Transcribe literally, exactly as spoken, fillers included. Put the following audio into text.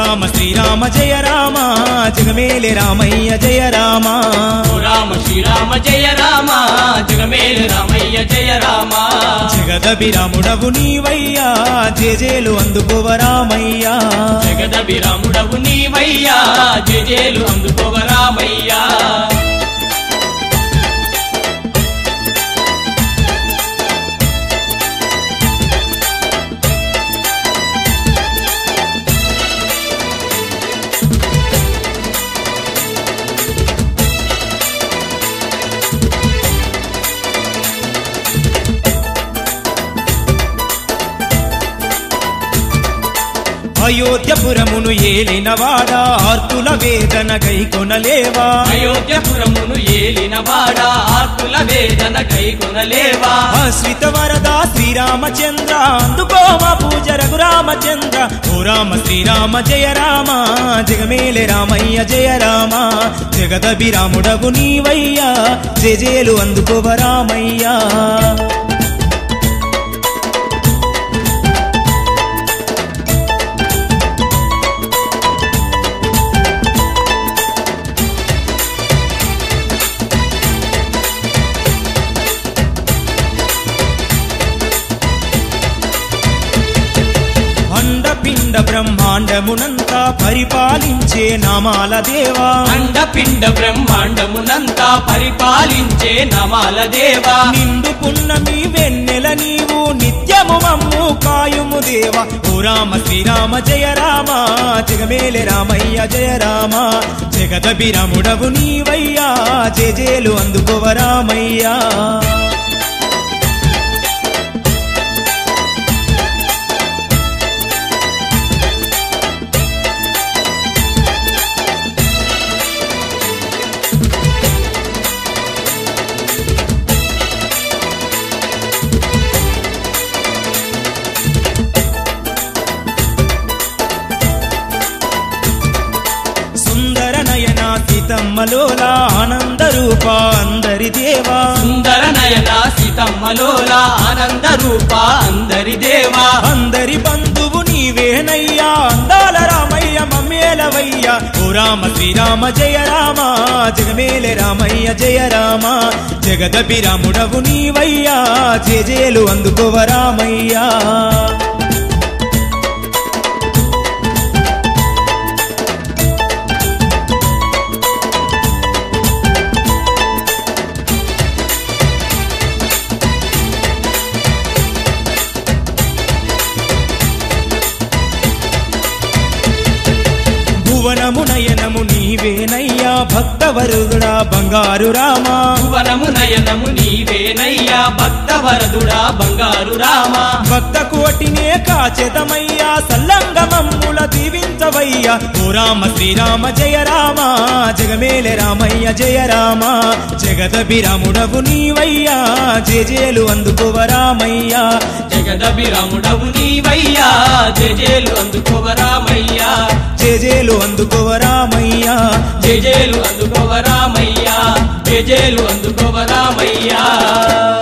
రామ శ్రీరామ జయ రామ జగమేలే రామయ్య జయ రామ ఓ రామ శ్రీరామ జయ రామ జగమేలు రామయ్య జయ రామ జగదభిరాముడవు నీవయ్యా జేజేలు అందుకోవ రామయ్యా జగదభిరాముడవు నీవయ్యా జేజేలు అందుకోవ రామయ్యా అయోధ్యపురమును ఏలినవాడా ఆర్తుల వేదన గైకొనలేవా అయోధ్యపురమును ఏలినవాడా ఆర్తుల వేదన గైకొనలేవా ఆశ్రిత వరదా శ్రీరామచంద్ర అందుకో మా పూజ రఘురామచంద్ర ఓ రామ శ్రీరామ జయ రామ జగమేలే రామయ్య జయ రామ జగదభిరాముడవు నీవయ్యా జేజేలు అందుకోవ రామయ్యా పిండ బ్రహ్మాండమునంతా పరిపాలించే నామాల దేవా అండపిండ బ్రహ్మాండమునంతా పరిపాలించే నమాల దేవా నిండు పున్నమి వెన్నెల నీవు నిత్యము మమ్ము కాయుము దేవా ఓ రామ శ్రీరామ జయ రామ జగమేలే రామయ్య జయ రామ జగదభిరాముడవు నీవయ్యా జేజేలు అందుకోవ రామయ్యా సీతమ్మలోలా ఆనంద రూప అందరి దేవా సుందర నయన సీతమ్మలోలా ఆనంద రూప అందరి దేవా అందరి బంధువు నీవేనయ్యా అందాల రామయ్య మమ్మేలవయ్యా ఓ రామ శ్రీరామ జయ రామ జగమేలే రామయ్య జయ రామ జగదభిరాముడవు నీవయ్యా జేజేలు అందుకోవ రామయ్యా భువనము నయనము నీవేనయ్యా భక్తవరుడా బంగారు రామ భువనము నయనము నీవేనయ్యా భక్తవరదుడా బంగారు రామ భక్త కోటినే కాచెదమయ్యా సల్లంగమమ్ముల దీవించవయ్యా ఓ రామ శ్రీరామ జయ రామ జగమేలే రామయ్య జయ రామ జగదభిరాముడవు నీవయ్యా జేజేలు అందుకోవ రామయ్యా జగదభిరాముడవు నీవయ్యా జేజేలు అందుకోవ రామయ్యా జేజేలు అందుకోవ రామయ్యా జేజేలు అందుకోవ రామయ్యా జేజేలు అందుకోవ రామయ్యా